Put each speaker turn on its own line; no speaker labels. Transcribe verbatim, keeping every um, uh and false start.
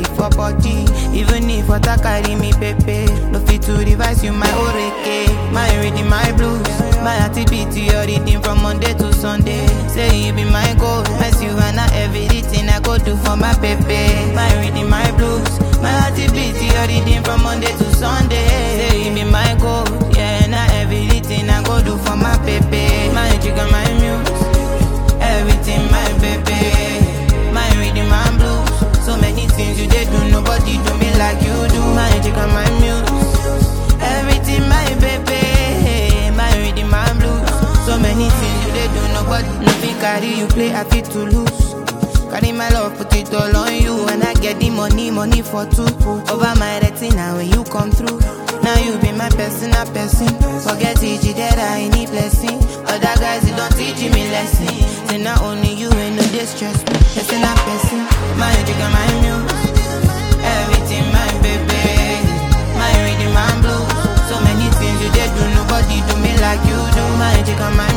carry for body. Even if water carry me pepe, no fit to revise you my oreke. My reading my blues, my activity your reading from Monday to Sunday. Say you be my goal, mess you and I everything I go do for my pepe. My reading my blues, my activity your reading from Monday to Sunday. Say you be my goal, yeah, and I everything I go do for my pepe. My jigga, my muse, everything my baby. My reading my blues, so many things you did do, nobody do me like you do. My jigga, my muse, everything my baby. My reading my blues, so many things you did do, nobody. Nothing carry you play, I fit to lose. Carry my love, put it all on you. And I get the money, money for two. Over my retina when you come through. Now you be my personal person. Forget it, that I need blessing. Other guys, they don't teach me lesson. Say not only you ain't no distress me. Person a person, my jigga, my muse, everything my baby. My reading my blues, so many things you did do, nobody do me like you do. My jigga, my